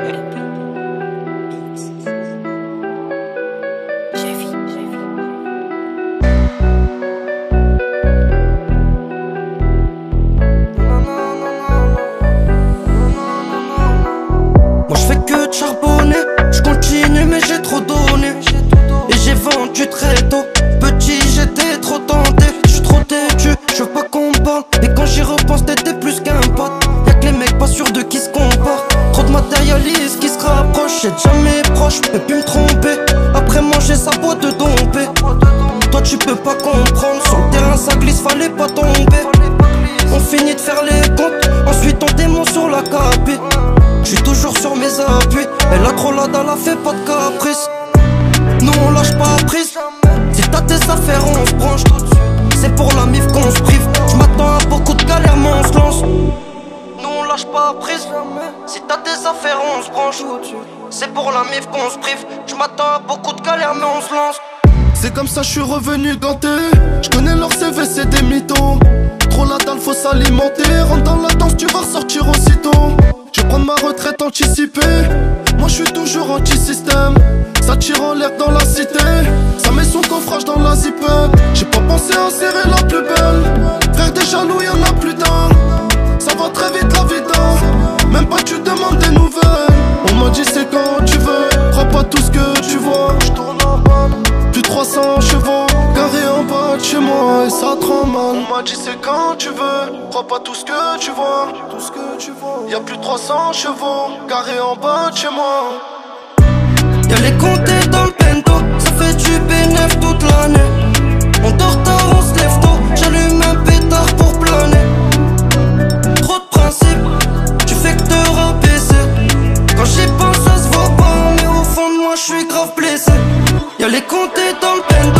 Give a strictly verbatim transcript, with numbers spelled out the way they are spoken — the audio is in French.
Moi je fais que de charbonner, je continue mais j'ai trop donné. Et j'ai vendu très tôt, petit j'étais trop tenté. J'suis trop têtu, je veux pas qu'on me parle. Et quand j'y repense t'étais plus qu'un pote. Y'a que les mecs pas sûrs de qui se comportent. Trop de matérialistes qui se rapprochent, j'ai jamais proche, peux plus me tromper. Après manger sa boîte de dompé. Toi tu peux pas comprendre, sur le terrain ça glisse, fallait pas tomber. On finit de faire les comptes, ensuite on démonte sur la capée. J'suis toujours sur mes appuis, et la trop la dalle, fait pas de caprice. Nous on lâche pas prise, si t'as tes affaires on se branche. C'est pour la mif qu'on se prive, j'm'attends à beaucoup de galères mais on se lance. Nous on lâche pas prise, si t'as tes affaires on se branche. C'est pour la mif qu'on se prive, j'm'attends à beaucoup de galères mais on se lance. C'est comme ça, je suis revenu ganté. Je connais leur C V, c'est des mythos. Trop la dalle, faut s'alimenter. Rentre dans la danse, tu vas ressortir aussitôt. Je vais prendre ma retraite anticipée. Moi, je suis toujours anti-système. Ça tire en l'air dans la cité. Ça met son coffrage dans la zipette. J'ai pas pensé à serrer la plus belle. Frère des jaloux, y'en a plus d'un. Ça va très vite la vida. Même pas tu demandes des nouvelles. On m'a dit c'est quand tu veux. Crois pas tout ce que tu vois. Je tourne en balle. Plus de trois cents chevaux, garé en bas de chez moi et ça tremble mal. On m'a dit c'est quand tu veux, crois pas tout ce que tu vois. Tout ce que tu vois. Y'a plus de trois cents chevaux, garé en bas de chez moi. Y'a les comptés dans le bento, ça fait du bénéf toute l'année. On dort tard, on se lève tôt, j'allume un pétard pour planer. Trop de principes, tu fais que te rabaisser. Quand j'y pense ça se voit pas, mais au fond de moi je suis grave blessé. Y'a les comptés dans le bento.